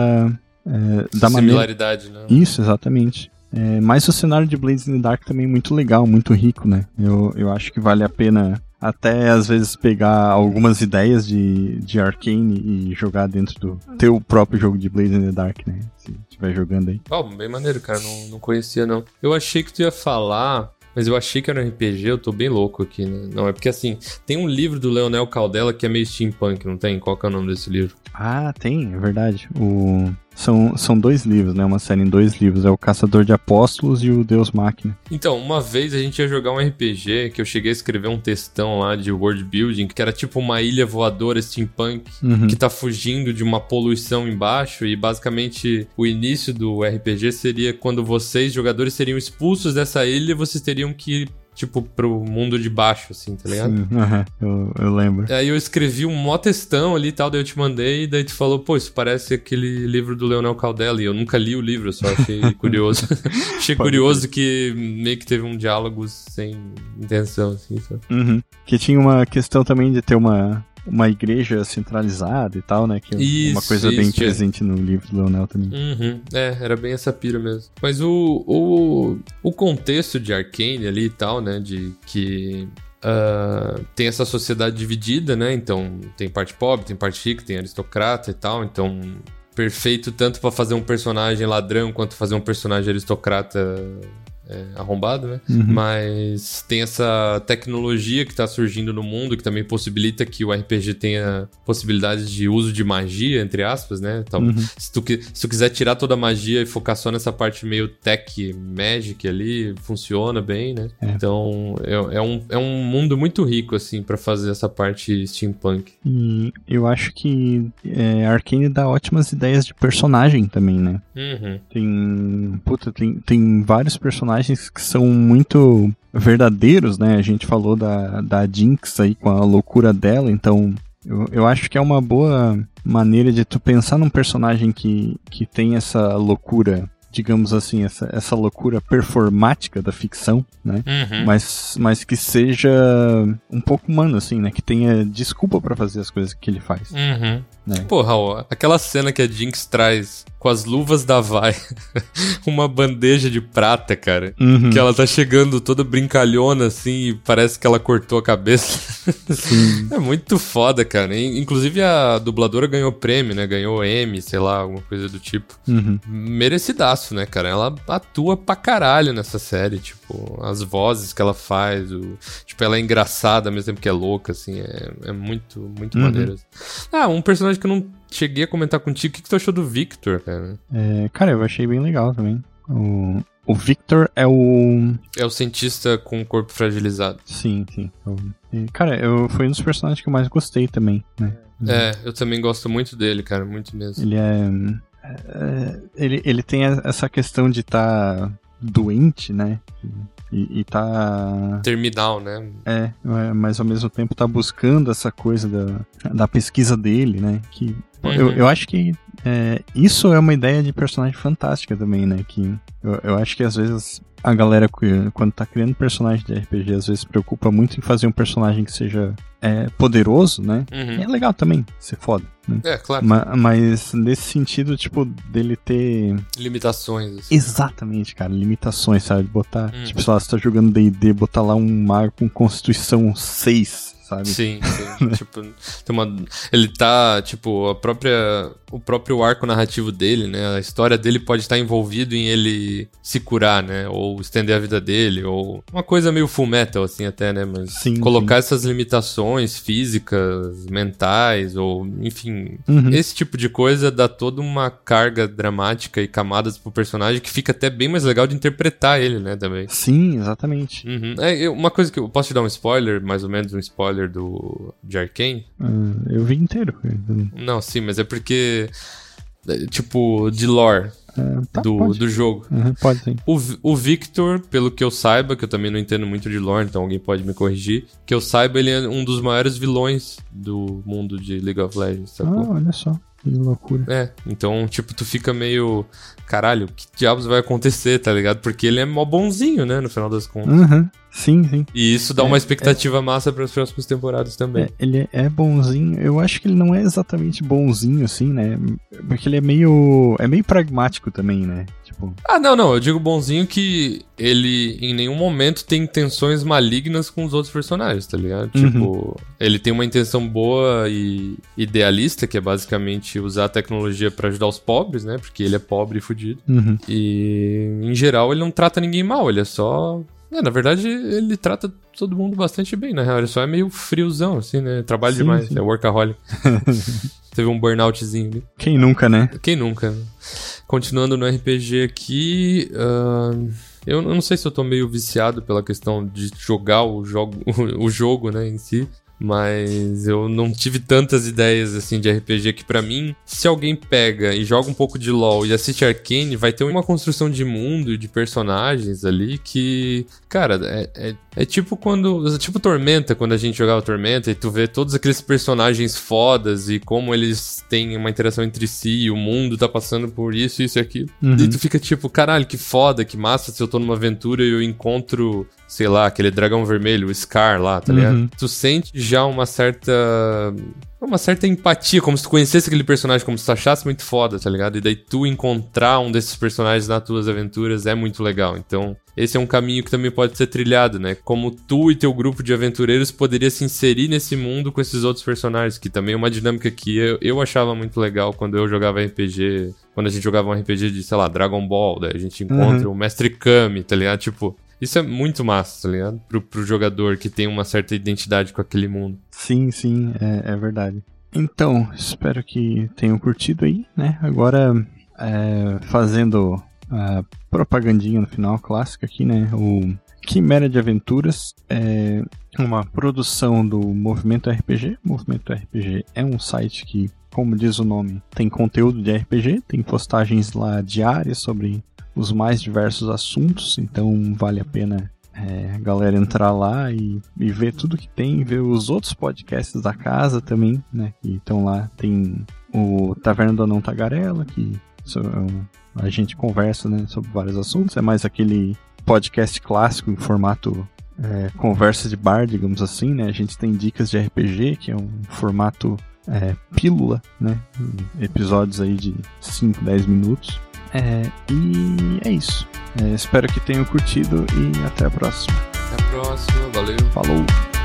É, da similaridade, maneira... né? Isso, exatamente. É, mas o cenário de Blades in the Dark também é muito legal, muito rico, né? Eu, eu acho que vale a pena... Até, às vezes, pegar algumas ideias de, de Arcane e jogar dentro do teu próprio jogo de Blades in the Dark, né? Se estiver jogando aí. Oh, bem maneiro, cara. Não, não conhecia, não. Eu achei que tu ia falar... Mas eu achei que era um R P G, eu tô bem louco aqui, né? Não, é porque, assim, tem um livro do Leonel Caldela que é meio steampunk, não tem? Qual que é o nome desse livro? Ah, tem, é verdade. O... São, são dois livros, né? Uma série em dois livros. É o Caçador de Apóstolos e o Deus Máquina. Então, uma vez a gente ia jogar um R P G que eu cheguei a escrever um textão lá de world building, que era tipo uma ilha voadora steampunk, uhum. que tá fugindo de uma poluição embaixo, e basicamente o início do R P G seria quando vocês, jogadores, seriam expulsos dessa ilha e vocês teriam que tipo, pro mundo de baixo, assim, tá ligado? Sim, uh-huh, eu, eu lembro. Aí eu escrevi um mó textão ali e tal, daí eu te mandei, e daí tu falou, pô, isso parece aquele livro do Leonel Caldela, e eu nunca li o livro, eu só achei curioso. achei Pode curioso ver. Que meio que teve um diálogo sem intenção, assim, sabe? Uhum. Que tinha uma questão também de ter uma... uma igreja centralizada e tal, né? Que é isso, uma coisa isso, bem é. presente no livro do Leonel também. Uhum. É, era bem essa pira mesmo. Mas o, o, o contexto de Arcane ali e tal, né? De que uh, tem essa sociedade dividida, né? Então tem parte pobre, tem parte rica, tem aristocrata e tal. Então, perfeito tanto pra fazer um personagem ladrão quanto fazer um personagem aristocrata... É, arrombado, né? Uhum. Mas tem essa tecnologia que tá surgindo no mundo que também possibilita que o R P G tenha possibilidades de uso de magia, entre aspas, né? Então, uhum. se, tu, se tu quiser tirar toda a magia e focar só nessa parte meio tech magic ali, funciona bem, né? É. Então, é, é, um, é um mundo muito rico, assim, pra fazer essa parte steampunk. E eu acho que é, Arcane dá ótimas ideias de personagem também, né? Uhum. Tem... Puta, tem, tem vários personagens que são muito verdadeiros, né? A gente falou da, da Jinx aí com a loucura dela, então eu, eu acho que é uma boa maneira de tu pensar num personagem que, que tem essa loucura, digamos assim, essa, essa loucura performática da ficção, né? Uhum. Mas, mas que seja um pouco humano, assim, né? Que tenha desculpa pra fazer as coisas que ele faz. Uhum. né? Pô, Raul, aquela cena que a Jinx traz com as luvas da Vai, uma bandeja de prata, cara, Uhum. que ela tá chegando toda brincalhona, assim, e parece que ela cortou a cabeça. Sim. É muito foda, cara. Inclusive a dubladora ganhou prêmio, né? Ganhou M, sei lá, alguma coisa do tipo. Uhum. Merecidaço, né, cara? Ela atua pra caralho nessa série, tipo, as vozes que ela faz, o... tipo, ela é engraçada ao mesmo tempo que é louca, assim, é, é muito, muito Uhum. maneiro. Ah, um personagem que eu não cheguei a comentar contigo, o que, que tu achou do Victor, cara? É, cara, eu achei bem legal também. O, o Victor é o... É o cientista com o corpo fragilizado. Sim, sim. O- e, cara, eu, foi um dos personagens que eu mais gostei também, né? É, eu também gosto muito dele, cara, muito mesmo. Ele é... é, ele, ele tem essa questão de estar tá doente, né? E, e tá... Terminal, né? É, é, mas ao mesmo tempo tá buscando essa coisa da, da pesquisa dele, né? Que Uhum. eu, eu acho que é, isso é uma ideia de personagem fantástica também, né? Que eu, eu acho que às vezes a galera, quando tá criando personagem de R P G, às vezes se preocupa muito em fazer um personagem que seja é, poderoso, né? Uhum. E é legal também ser foda, né? É, claro. Ma- mas nesse sentido, tipo, dele ter... Limitações, assim. Exatamente, cara, limitações, sabe? Botar, Hum. tipo, sei lá, você tá jogando D e D, botar lá um mago com Constituição seis, sabe? Sim, sim. Tipo, tem uma... ele tá, tipo, a própria... o próprio arco narrativo dele, né? A história dele pode estar envolvido em ele se curar, né? Ou estender a vida dele, ou uma coisa meio full metal, assim, até, né? Mas Sim, colocar sim. essas limitações físicas, mentais, ou, enfim, Uhum. esse tipo de coisa dá toda uma carga dramática e camadas pro personagem que fica até bem mais legal de interpretar ele, né? Também. Sim, exatamente. Uhum. É, eu- uma coisa que eu posso te dar um spoiler, mais ou menos um spoiler do de Arcane? Ah, eu vi inteiro. Não, sim, mas é porque é, tipo de lore Ah, tá, do, pode. do jogo. Uhum, pode sim. O, Vi- o Victor, pelo que eu saiba, que eu também não entendo muito de lore, então alguém pode me corrigir, que eu saiba, ele é um dos maiores vilões do mundo de League of Legends, Ah, sacou? olha só. Que loucura. É, então, tipo, tu fica meio... Caralho, que diabos vai acontecer, tá ligado? Porque ele é mó bonzinho, né, no final das contas. Uhum. Sim, sim. E isso dá É, uma expectativa massa para as próximas temporadas também. É, ele é bonzinho. Eu acho que ele não é exatamente bonzinho, assim, né? Porque ele é meio. É meio pragmático também, né? Tipo. Ah, não, não. Eu digo bonzinho que ele em nenhum momento tem intenções malignas com os outros personagens, tá ligado? Uhum. Tipo, ele tem uma intenção boa e idealista, que é basicamente usar a tecnologia pra ajudar os pobres, né? Porque ele é pobre e fudido. Uhum. E, em geral, ele não trata ninguém mal. Ele é só... É, na verdade, ele trata todo mundo bastante bem, na real. Ele só é meio friozão, assim, né? Trabalha Sim, demais. sim. É workaholic. Teve um burnoutzinho ali. Quem nunca, né? Quem nunca? Né? Continuando no R P G aqui, ahn, eu não sei se eu tô meio viciado pela questão de jogar o jogo, o jogo, né, em si, mas eu não tive tantas ideias assim de R P G que pra mim, se alguém pega e joga um pouco de LoL e assiste Arcane, vai ter uma construção de mundo e de personagens ali que, cara, é, é, é tipo quando, tipo Tormenta, quando a gente jogava Tormenta e tu vê todos aqueles personagens fodas e como eles têm uma interação entre si e o mundo tá passando por isso, isso e aquilo. Uhum. E tu fica tipo, caralho, que foda, que massa se eu tô numa aventura e eu encontro, sei lá, aquele dragão vermelho, o Scar lá, tá Uhum. ligado? Tu sente já uma certa... uma certa empatia, como se tu conhecesse aquele personagem, como se tu achasse muito foda, tá ligado? E daí tu encontrar um desses personagens nas tuas aventuras é muito legal. Então, esse é um caminho que também pode ser trilhado, né? Como tu e teu grupo de aventureiros poderia se inserir nesse mundo com esses outros personagens, que também é uma dinâmica que eu, eu achava muito legal quando eu jogava R P G, quando a gente jogava um R P G de, sei lá, Dragon Ball, daí a gente encontra Uhum. o Mestre Kami, tá ligado? Tipo, isso é muito massa, tá ligado? Pro, pro jogador que tem uma certa identidade com aquele mundo. Sim, sim, é, é verdade. Então, espero que tenham curtido aí, né? Agora, é, fazendo a propagandinha no final, clássica aqui, né? O Quimera de Aventuras é uma produção do Movimento R P G. O Movimento R P G é um site que, como diz o nome, tem conteúdo de R P G, tem postagens lá diárias sobre os mais diversos assuntos, então vale a pena é, a galera entrar lá e, e ver tudo que tem, ver os outros podcasts da casa também, né? Que estão lá, tem o Taverna do Anão Tagarela, que so, a gente conversa, né, sobre vários assuntos, é mais aquele podcast clássico em formato é, conversa de bar, digamos assim, né? A gente tem dicas de R P G, que é um formato é, pílula, né? Episódios aí de cinco, dez minutos. É, e é isso. É, espero que tenham curtido e até a próxima. Até a próxima, valeu. Falou!